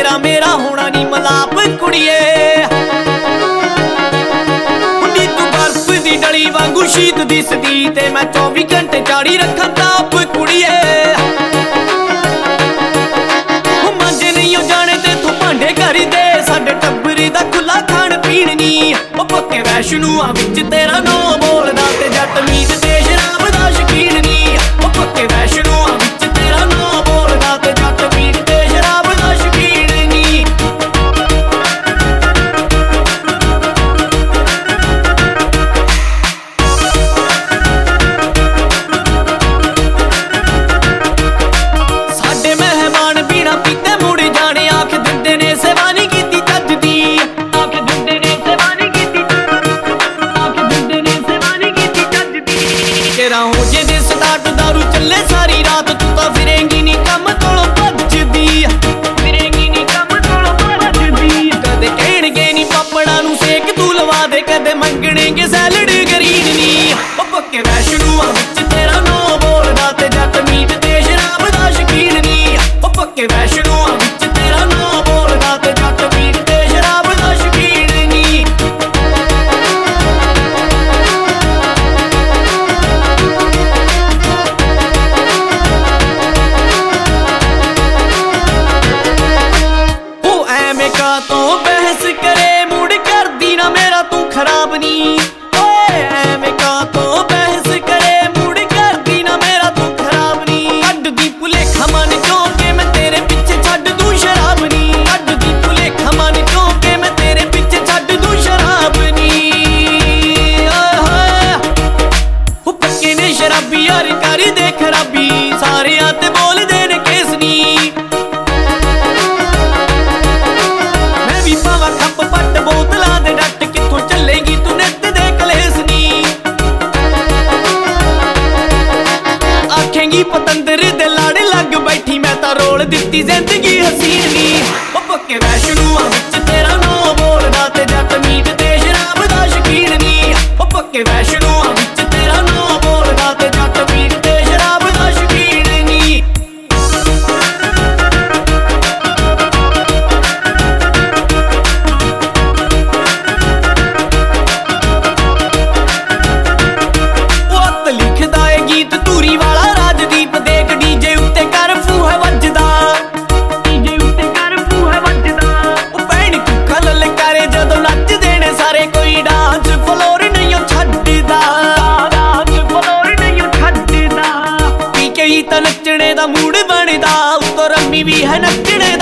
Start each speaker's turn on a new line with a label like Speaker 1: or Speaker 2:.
Speaker 1: तेरा मेरा होना नी मलाप कुड़िए। नी तू बर्फ दी डली वांगू शीत दिसदी ते मैं 24 घंटे चाड़ी रखा ताप कुड़िए। मांजे नहीं जाने ते तू भांडे करी दे साडे टब्बरी दा खुला खाण पीण नी। ओ पक्के वैष्णुआ विच तेरा नो बोलदा ते जट मीत ते शराब दा शकीन नी। ओ पक्के वैष्णुआ विच तेरा नो बोलदा ते जट मीत ते शराब दा शकीन नी। साडे मेहमान बिना पीते मुड़ जाने आख दिंदे ने सेवा नहीं कीती चज दी। आख दिंदे ने सेवा नहीं कीती, आख दिंदे ने सेवा नहीं कीती चज दी। तेरा हो जे दे स्टार्ट दारू चले सारी रात तू तां फिरेंगी नी कम कोलों भजदी। फिरेंगी नी कम कोलों भजदी। कदे कहणगे नी पापड़ा नूं सेक तू लवा दे कदे मंगणगे सैलड ग्रीन नी। ओ पक्के वैष्णुआ विच तेरा नो बोलदा ते जट मीट ते शराब दा शकीन नी। ओ पक्के वैष्णुआ विच तेरा नो बोलदा ते जट मीट ते शराब दा शकीन नी। ओ ऐवें कातों बहस करे मूड करदी ना मेरा तू खराब नी। ओए ऐवें कातों बहस करे मूड करदी ना मेरा तू खराब नी। कड्डदी भुलेखा मन चों के मैं तेरे पिछे छड्ड दूं शराब नी। कड्डदी भुलेखा मन चों के मैं तेरे पिछे छड्ड दूं शराब नी। ओए होए ओ पक्के ने शराबी यार करी दे खराबी सारेयां ते बोलदे ने केस नी। मैं भी पावा खप पट बोतलां दे डट कित्थों चलेगी तू नित दे कलेस नी। आखेंगी पतंदर दे लाड़े लग बैठी मैं तां रोल दित्ती जिंदगी हसीन नी। ओ पक्के वैष्णुआ विच तेरा नो बोलदा ते जट मीट ते शराब दा शकीन नी। ओ पक्के वैष्णुआ विच तेरा नो बोलदा ते जट मीट ते शराब दा शकीन नी। पुत लिखदा ए गीत तूरी वाला राजदीप देख डीजे उत्ते करफू है वजदा। डीजे उत्ते करफू है वजदा। ओ भैण कुखा ललकारे जदों नचदे ने सारे कोई डांस फ्लोर नहीं छड्डदा। डांस फ्लोर नहीं छड्डदा। पी के ही तां नच्चणे दा मूड बनदा उत्तों रम्मी भी है नच्चणे